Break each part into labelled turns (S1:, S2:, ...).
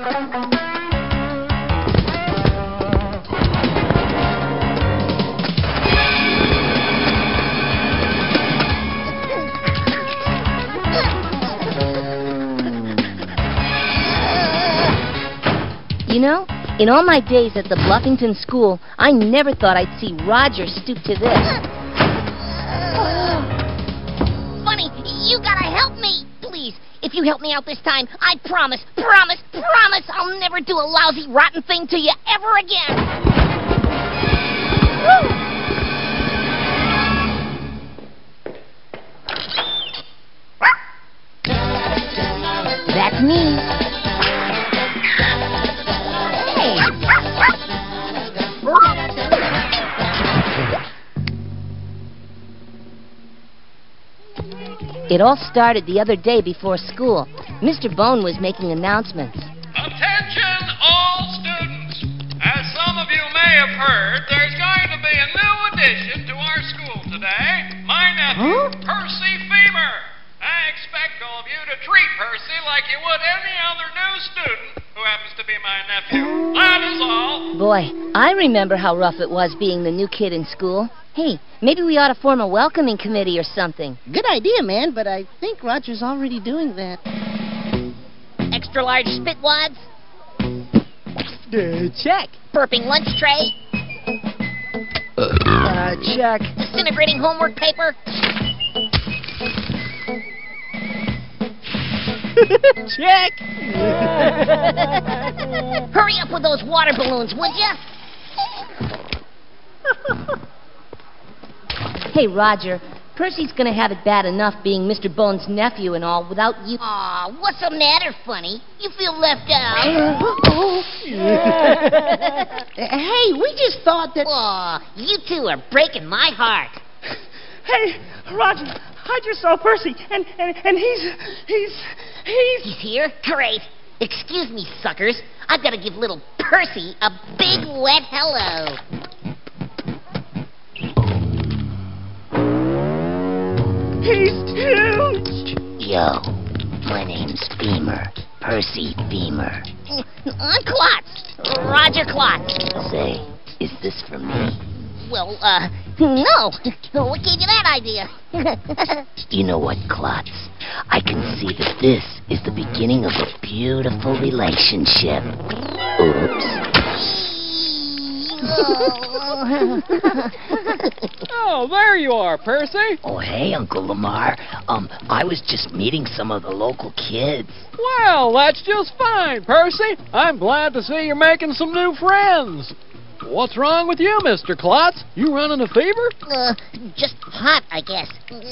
S1: You know, in all my days at the Bluffington school, I never thought I'd see Roger stoop to this.
S2: Funny, you gotta help me! Please, if you help me out this time, I promise, I'll never do a lousy, rotten thing to you ever again! That's me.
S1: It all started the other day before school. Mr. Bone was making announcements.
S3: Attention all students! As some of you may have heard, there's going to be a new addition to our school today. My nephew, Percy Femer. I expect all of you to treat Percy like you would any other new student who happens to be my nephew. That is all.
S1: Boy, I remember how rough it was being the new kid in school. Hey, maybe we ought to form a welcoming committee or something.
S4: Good idea, man, but I think Roger's already doing that.
S2: Extra large spitwads?
S5: Check.
S2: Burping lunch tray?
S5: Check.
S2: Disintegrating homework paper?
S5: Check.
S2: Hurry up with those water balloons, would ya?
S1: Hey, Roger, Percy's gonna have it bad enough being Mr. Bone's nephew and all without you.
S2: Aw, what's the matter, Funny? You feel left out?
S4: Hey, we just thought that...
S2: Aw, you two are breaking my heart.
S5: Hey, Roger, I just saw Percy, and he's...
S2: He's here? Great. Excuse me, suckers. I've got to give little Percy a big wet hello.
S5: He's huge!
S2: Yo, my name's Femer. Percy Femer. I'm Klotz. Roger Klotz. Say, is this for me? Well, no. What gave you that idea? You know what, Klotz? I can see that this is the beginning of a beautiful relationship. Oops.
S6: Oh, there you are, Percy.
S2: Oh, hey, Uncle Lamar. I was just meeting some of the local kids.
S6: Well, that's just fine, Percy. I'm glad to see you're making some new friends. What's wrong with you, Mr. Klotz? You running a fever?
S2: Just hot, I guess.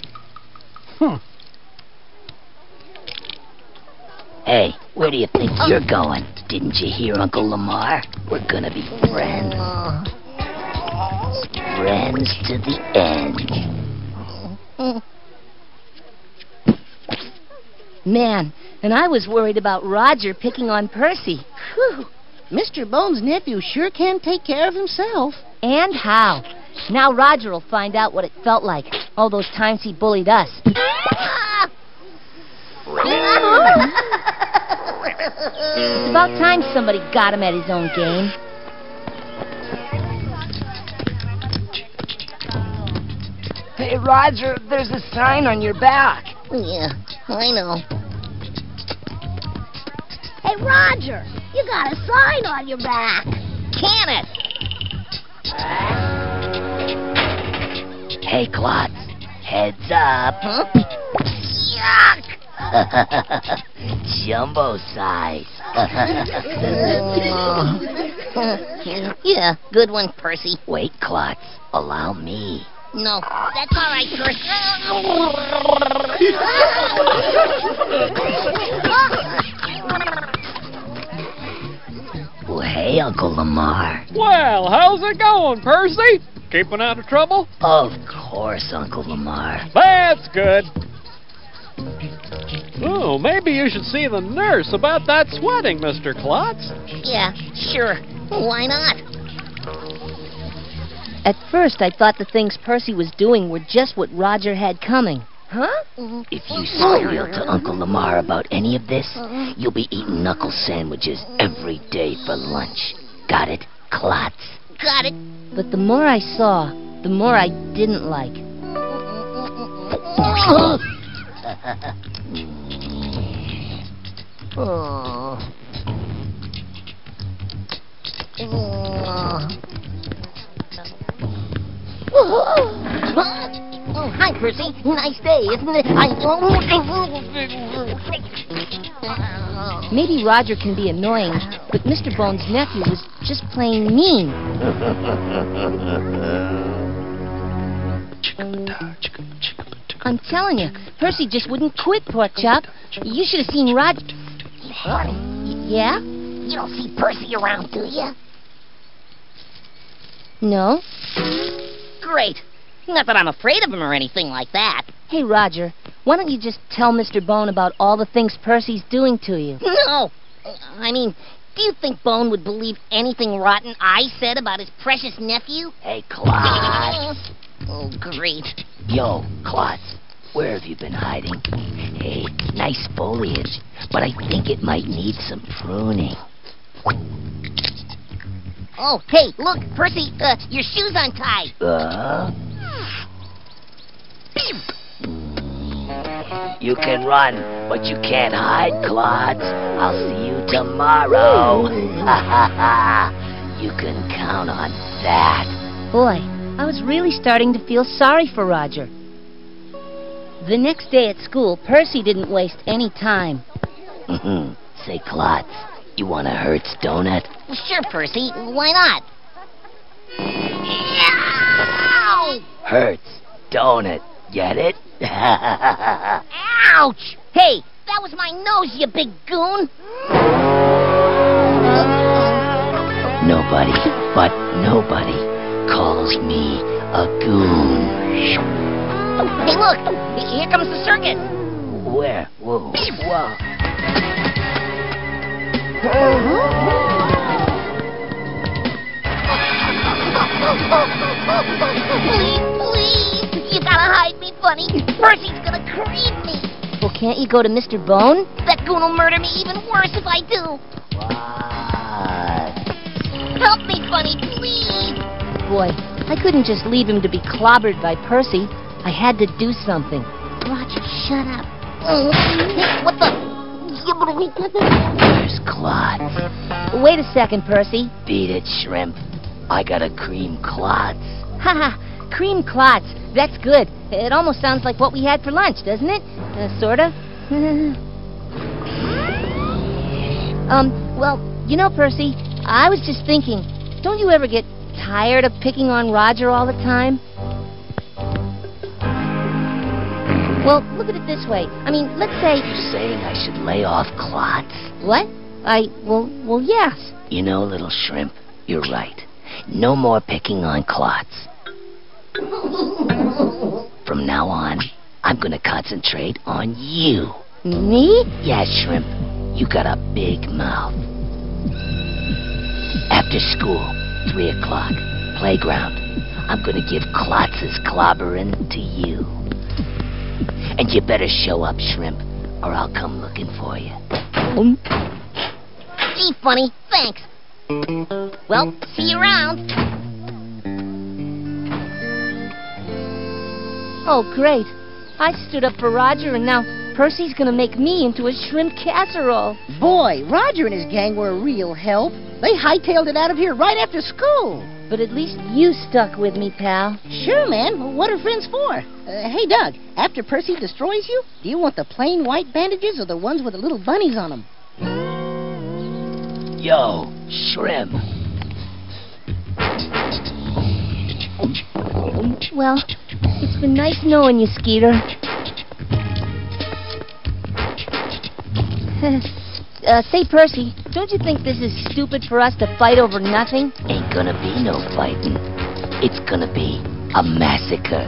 S2: Hey, where do you think you're going? Didn't you hear Uncle Lamar? We're gonna be friends. Friends to the end.
S1: Man, and I was worried about Roger picking on Percy.
S4: Whew. Mr. Bone's nephew sure can take care of himself.
S1: And how? Now Roger will find out what it felt like, all those times he bullied us. It's about time somebody got him at his own game.
S5: Hey, Roger, there's a sign on your back.
S2: Yeah, I know.
S7: Hey, Roger, you got a sign on your back.
S2: Can it? Hey, Klotz, heads up. Huh? Yuck! Jumbo size. Yeah, good one, Percy. Wait, Klotz. Allow me. No, that's all right, Percy. Well, hey, Uncle Lamar.
S6: Well, how's it going, Percy? Keeping out of trouble?
S2: Of course, Uncle Lamar.
S6: That's good. Oh, maybe you should see the nurse about that sweating, Mr. Klotz.
S2: Yeah, sure. Why not?
S1: At first, I thought the things Percy was doing were just what Roger had coming. Huh?
S2: If you squeal to Uncle Lamar about any of this, you'll be eating knuckle sandwiches every day for lunch. Got it, Klotz?
S7: Got it.
S1: But the more I saw, the more I didn't like.
S2: Oh, hi, Percy. Nice day, isn't it?
S1: Maybe Roger can be annoying, but Mr. Bones' nephew was just plain mean. I'm telling you, Percy just wouldn't quit, Pork Chop. You should have seen Roger. Yeah?
S2: You don't see Percy around, do you?
S1: No?
S2: Great. Not that I'm afraid of him or anything like that.
S1: Hey, Roger, why don't you just tell Mr. Bone about all the things Percy's doing to you?
S2: No. I mean, do you think Bone would believe anything rotten I said about his precious nephew? Hey, Klotz. Oh, great. Yo, Klotz, where have you been hiding? Hey, nice foliage, but I think it might need some pruning. Oh, hey, look, Percy, your shoe's untied. You can run, but you can't hide, Klotz. I'll see you tomorrow. You can count on that.
S1: Boy, I was really starting to feel sorry for Roger. The next day at school, Percy didn't waste any time.
S2: Say, Klotz, you want a Hertz donut? Sure, Percy. Why not? Ow! Hertz donut. Get it? Ouch! Hey, that was my nose, you big goon! Nobody, but nobody, calls me a goon. Hey, look! Here comes the circus! Where? Whoa. Whoa. Please, you gotta hide me, Bunny. Percy's gonna cream me.
S1: Well, can't you go to Mr. Bone?
S2: That goon will murder me even worse if I do. What? Help me, Bunny, please.
S1: Boy, I couldn't just leave him to be clobbered by Percy. I had to do something.
S2: Roger, shut up. Hey, what the? Where's Klotz?
S1: Wait a second, Percy.
S2: Beat it, Shrimp. I gotta cream Klotz.
S1: Haha, cream Klotz. That's good. It almost sounds like what we had for lunch, doesn't it? Sorta. Well, you know, Percy, I was just thinking, don't you ever get tired of picking on Roger all the time? Well, look at it this way. I mean, let's say...
S2: You're saying I should lay off Klotz?
S1: What? Well, yes.
S2: You know, little Shrimp, you're right. No more picking on Klotz. From now on, I'm gonna concentrate on you.
S1: Me?
S2: Yeah, Shrimp. You got a big mouth. After school, 3 o'clock, playground. I'm gonna give Klotz's clobbering to you. And you better show up, Shrimp, or I'll come looking for you. Gee, Funny, thanks. Well, see you around.
S1: Oh, great. I stood up for Roger, and now Percy's gonna make me into a shrimp casserole.
S4: Boy, Roger and his gang were a real help. They hightailed it out of here right after school.
S1: But at least you stuck with me, pal.
S4: Sure, man. What are friends for? Hey, Doug, after Percy destroys you, do you want the plain white bandages or the ones with the little bunnies on them?
S2: Yo, Shrimp.
S1: Well, it's been nice knowing you, Skeeter. Say, Percy, don't you think this is stupid for us to fight over nothing?
S2: Ain't gonna be no fighting. It's gonna be a massacre.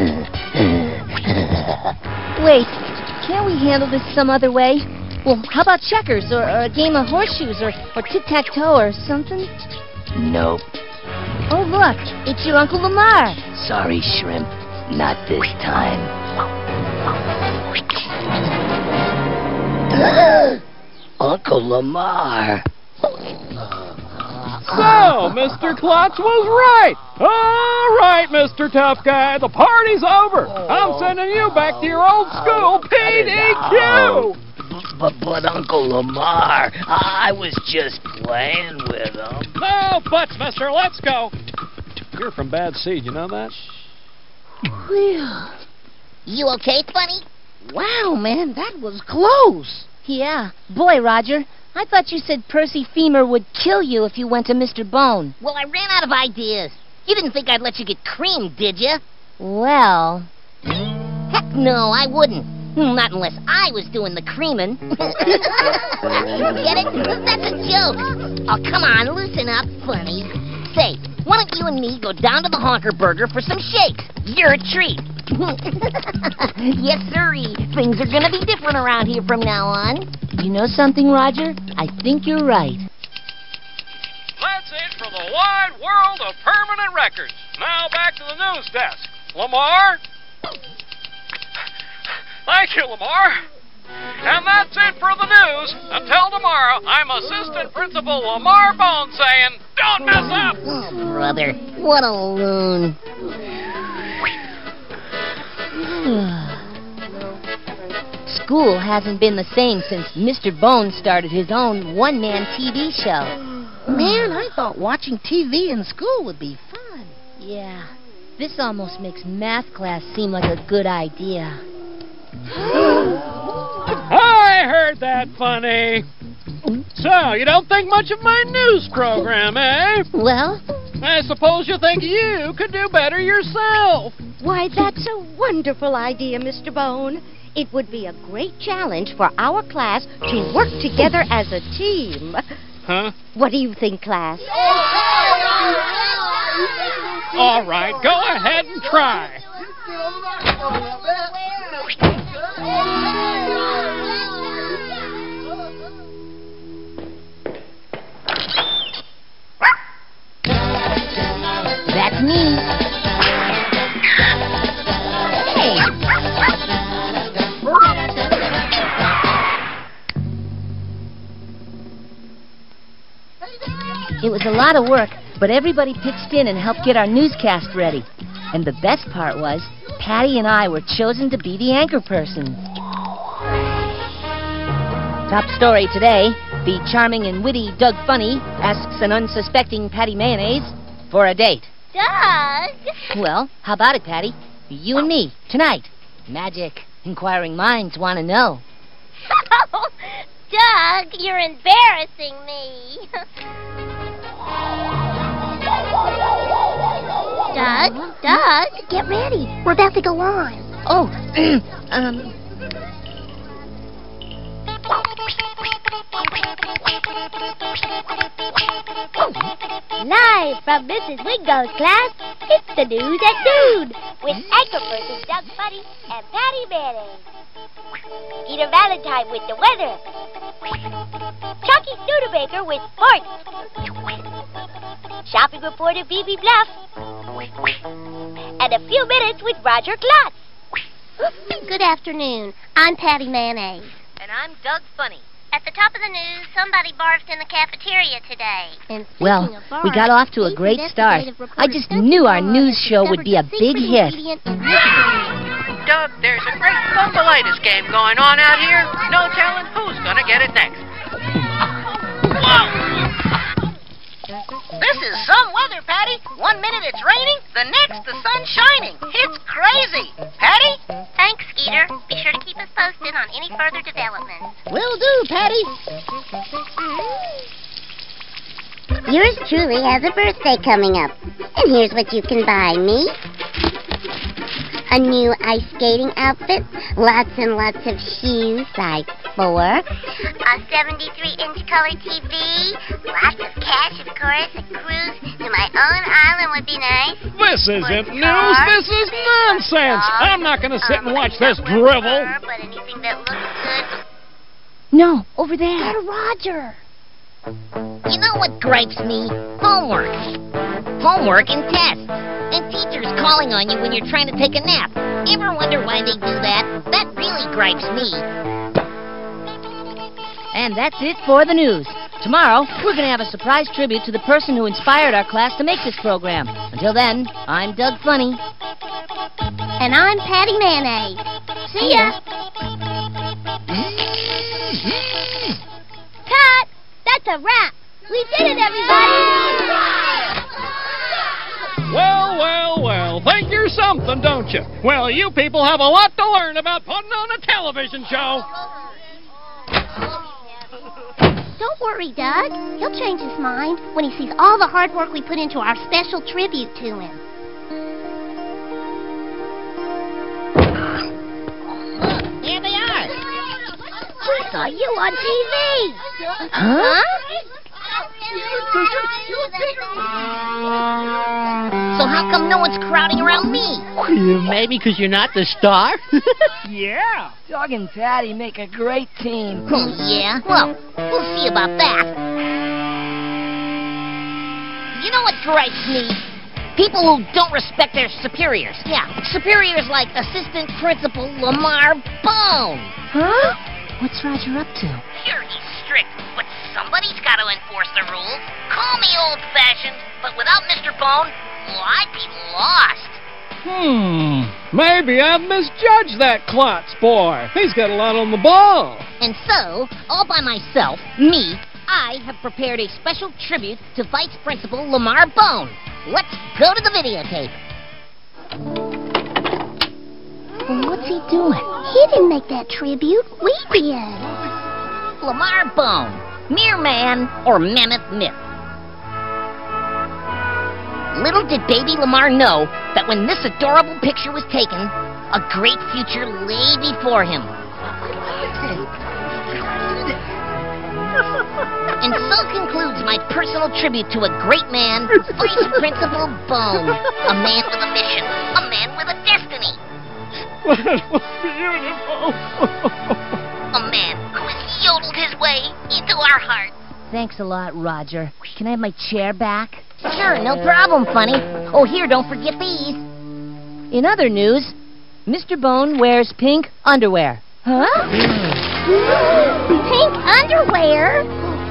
S1: Wait, can't we handle this some other way? Well, how about checkers, or a game of horseshoes, or tic-tac-toe, or something?
S2: Nope.
S1: Oh, look, it's your Uncle Lamar.
S2: Sorry, Shrimp. Not this time. Uncle Lamar.
S6: So, Mr. Klotz was right. All right, Mr. Tough Guy, the party's over. I'm sending you back to your old school, PDQ.
S2: But Uncle Lamar, I was just playing with him.
S6: No buts, mister. Let's go. You're from Bad Seed, you know that?
S2: You okay, Funny?
S4: Wow, man, that was close.
S1: Yeah. Boy, Roger, I thought you said Percy Femur would kill you if you went to Mr. Bone.
S2: Well, I ran out of ideas. You didn't think I'd let you get creamed, did you?
S1: Well...
S2: Heck no, I wouldn't. Not unless I was doing the creaming. Get it? That's a joke. Oh, come on, loosen up, Funny. Say, why don't you and me go down to the Honker Burger for some shakes? You're a treat. Yes, sirree. Things are gonna be different around here from now on.
S1: You know something, Roger? I think you're right.
S3: That's it for the wide world of permanent records. Now back to the news desk. Lamar? Thank you, Lamar. And that's it for the news. Until tomorrow, I'm Assistant Principal Lamar Bone saying, don't mess up!
S2: Oh, brother, what a loon.
S1: School hasn't been the same since Mr. Bone started his own one-man TV show.
S4: Man, I thought watching TV in school would be fun.
S1: Yeah, this almost makes math class seem like a good idea.
S6: I heard that, Funny. So, you don't think much of my news program, eh?
S1: Well,
S6: I suppose you think you could do better yourself.
S8: Why, that's a wonderful idea, Mr. Bone. It would be a great challenge for our class to work together as a team.
S6: Huh?
S8: What do you think, class?
S6: All right, go ahead and try.
S1: that's me. It was a lot of work, but everybody pitched in and helped get our newscast ready. And the best part was, Patty and I were chosen to be the anchor persons. Top story today, the charming and witty Doug Funny asks an unsuspecting Patty Mayonnaise for a date.
S7: Doug!
S1: Well, how about it, Patty? You and me, tonight. Magic. Inquiring minds want to know.
S7: Doug, you're embarrassing me. Doug, get ready. We're about to go on.
S1: Oh,
S7: Live from Mrs. Wingo's class, it's the News at Noon with anchor persons Doug Funny and Patty Mayonnaise. Peter Valentine with the weather. Chucky Studebaker with sports. Shopping reporter Phoebe Bluff. And a few minutes with Roger Klotz. Good afternoon. I'm Patty Mayonnaise.
S1: and I'm Doug Funny.
S7: At the top of the news, somebody barfed in the cafeteria today. And
S1: Well, we got off to a great start. I just knew our news show would be a big hit.
S9: Doug, there's a great fungulitis game going on out here. No telling who's gonna get it next.
S2: Whoa! This is some weather, Patty. 1 minute it's raining, the next the sun's shining. It's crazy. Patty?
S7: Thanks, Skeeter. Be sure to keep us posted on any further developments.
S4: Will do, Patty.
S7: Yours truly has a birthday coming up. And here's what you can buy me. A new ice skating outfit, lots and lots of shoes, size 4, a 73-inch color TV, lots of cash, of course, a cruise to my own island would be nice.
S6: This isn't news, this is nonsense. I'm not going to sit and watch this drivel.
S7: But anything that looks good.
S1: No, over there.
S7: And Roger.
S2: You know what gripes me? Homework. Homework and tests. And teachers calling on you when you're trying to take a nap. Ever wonder why they do that? That really gripes me.
S1: And that's it for the news. Tomorrow, we're going to have a surprise tribute to the person who inspired our class to make this program. Until then, I'm Doug Funny.
S7: And I'm Patty Mayonnaise. See ya. Cut! That's a wrap. We did it, everybody!
S6: Well, well, well. Think you're something, don't you? Well, you people have a lot to learn about putting on a television show.
S7: Don't worry, Doug. He'll change his mind when he sees all the hard work we put into our special tribute to him.
S4: Look, there they are.
S7: We saw you on TV.
S1: Huh?
S2: So how come no one's crowding around me?
S4: Maybe because you're not the star?
S5: Yeah.
S1: Doug and Patty make a great team.
S2: Oh, yeah? Well, we'll see about that. You know what gripes me? People who don't respect their superiors. Yeah, superiors like Assistant Principal Lamar Bone.
S1: Huh? What's Roger up to?
S2: Sure, he's strict, but somebody's got to enforce the rules. Call me old-fashioned, but without Mr. Bone, well, I'd be lost.
S6: Maybe I've misjudged that Klotz boy. He's got a lot on the ball.
S2: And so, all by myself, me, I have prepared a special tribute to Vice Principal Lamar Bone. Let's go to the videotape.
S1: What's he doing?
S7: He didn't make that tribute. We did.
S2: Lamar Bone, mere man or mammoth myth. Little did baby Lamar know that when this adorable picture was taken, a great future lay before him. And so concludes my personal tribute to a great man, Vice Principal Bone. A man with a mission, a man with a destiny.
S6: That was beautiful.
S2: A man who has yodeled his way into our hearts.
S1: Thanks a lot, Roger. Can I have my chair back?
S2: Sure, no problem, Funny. Oh, here, don't forget these.
S1: In other news, Mr. Bone wears pink underwear. Huh?
S7: Pink underwear?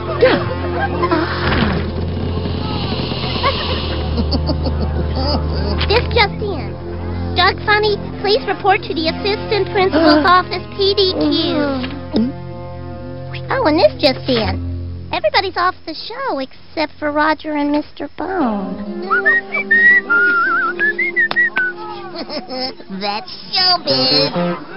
S7: This just in. Doug Funny, please report to the Assistant Principal's office, PDQ. Oh, and this just in. Everybody's off the show except for Roger and Mr. Bone.
S2: That's showbiz.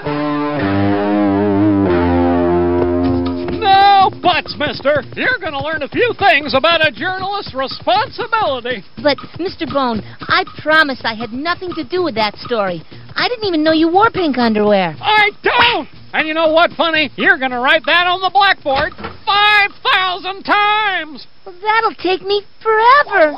S6: No buts, mister. You're going to learn a few things about a journalist's responsibility.
S1: But, Mr. Bone, I promised I had nothing to do with that story. I didn't even know you wore pink underwear.
S6: I don't! And you know what, Funny? You're going to write that on the blackboard 5,000 times!
S1: Well, that'll take me forever.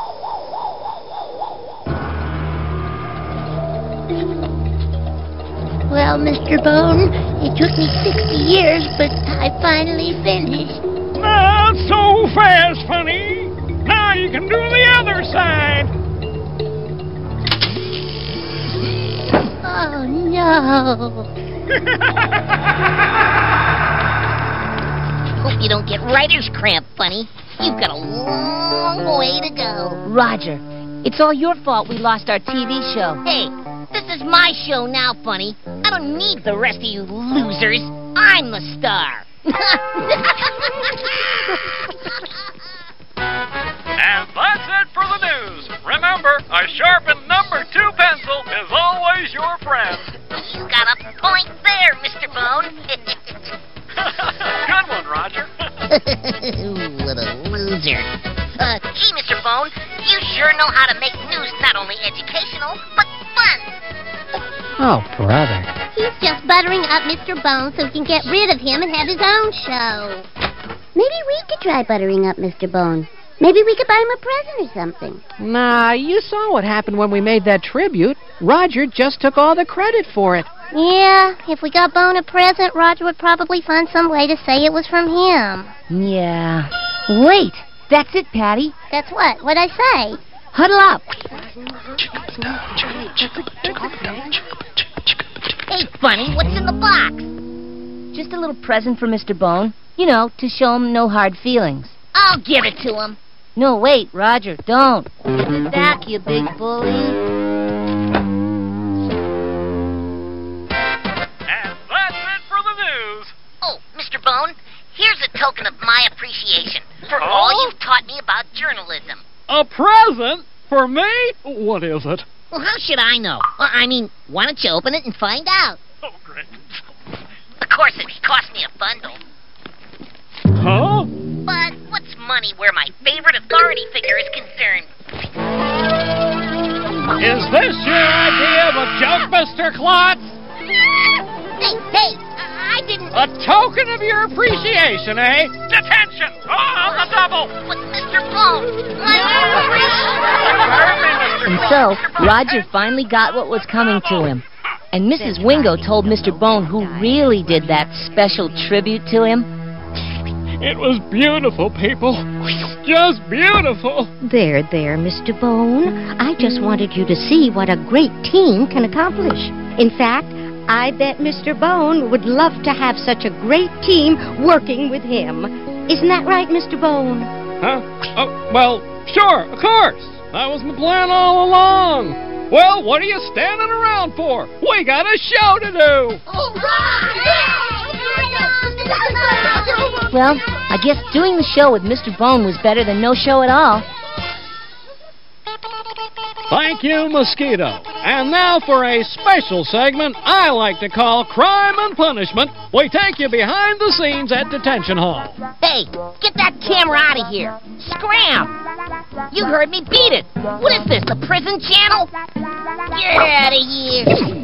S7: Well, Mr. Bone, it took me 60 years, but I finally finished.
S6: Not so fast, Funny. Now you can do the other side.
S7: Oh, no.
S2: Hope you don't get writer's cramp, Funny. You've got a long way to go.
S1: Roger, it's all your fault we lost our TV show.
S2: Hey, this is my show now, Funny. I don't need the rest of you losers. I'm the star.
S3: And that's it for the news. Remember, a sharpened number 2 pencil is always your friend.
S2: You got a point there, Mr. Bone.
S3: Good one, Roger.
S2: What a loser. Gee, Mr. Bone, you sure know how to make news not only educational, but fun.
S4: Oh, brother.
S7: He's just buttering up Mr. Bone so he can get rid of him and have his own show. Maybe we could try buttering up Mr. Bone. Maybe we could buy him a present or something.
S4: Nah, you saw what happened when we made that tribute. Roger just took all the credit for it.
S7: Yeah, if we got Bone a present, Roger would probably find some way to say it was from him.
S1: Yeah. Wait, that's it, Patty.
S7: That's what? What'd I say?
S1: Huddle up.
S2: Hey, Funny, what's in the box?
S1: Just a little present for Mr. Bone. You know, to show him no hard feelings.
S2: I'll give it to him.
S1: No, wait, Roger, don't. Give it back, you big bully.
S3: And that's it for the news.
S2: Oh, Mr. Bone, here's a token of my appreciation for all you've taught me about journalism.
S6: A present? For me? What is it?
S2: Well, how should I know? I mean, why don't you open it and find out?
S3: Oh, great.
S2: Of course, it cost me a bundle.
S6: Huh?
S2: But what's money where my favorite authority figure is concerned?
S6: Is this your idea of a joke, Mr. Klotz?
S2: Hey, I didn't...
S6: A token of your appreciation, eh?
S3: Detention! On the double!
S2: But Mr. Bone,
S1: And so, Roger finally got what was coming to him. And Mrs. Wingo told Mr. Bone who really did that special tribute to him.
S6: It was beautiful, people. Just beautiful.
S8: There, Mr. Bone. I just wanted you to see what a great team can accomplish. In fact, I bet Mr. Bone would love to have such a great team working with him. Isn't that right, Mr. Bone?
S6: Huh? Oh, well, sure, of course. That was my plan all along. Well, what are you standing around for? We got a show to do.
S1: Well, I guess doing the show with Mr. Bone was better than no show at all.
S6: Thank you, Mosquito. And now for a special segment I like to call Crime and Punishment. We take you behind the scenes at Detention Hall.
S2: Hey, get that camera out of here. Scram! You heard me. Beat it. What is this, the prison channel? Get out of here.